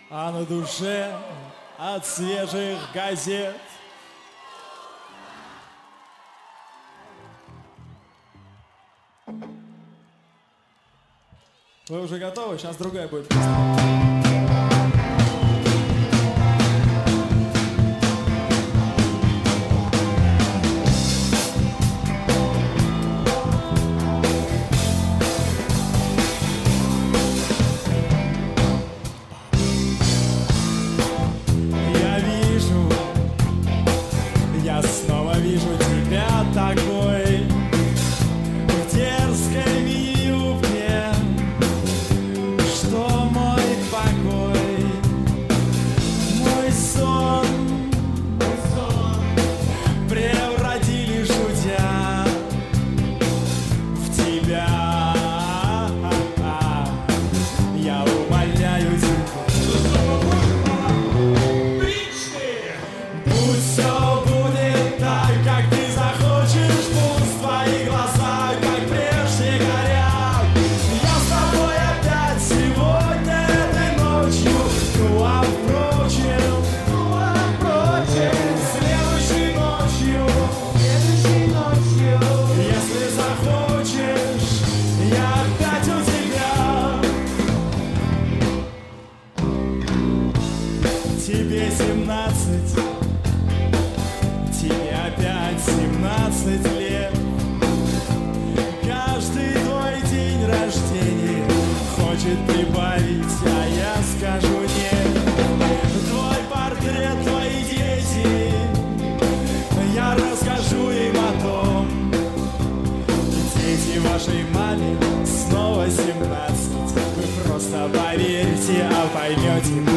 а на душе от свежих газет. Вы уже готовы? Сейчас другая будет песня. Я снова вижу тебя такой в дерзкой мини-юбке, что мой покой, мой сон превратили шутя в тебя. Я умоляю тебя, будь все будет так, как ты захочешь, пусть твои глаза, как прежде, горят. Я с тобой опять сегодня этой ночью, ну а впрочем, следующей ночью, если захочешь, я опять у тебя. Тебе 17, тебе опять 17 лет. Каждый твой день рождения хочет прибавить, а я скажу нет. Твой портрет, твои дети, я расскажу им о том. Дети вашей маме снова 17. Вы просто поверьте, а поймете.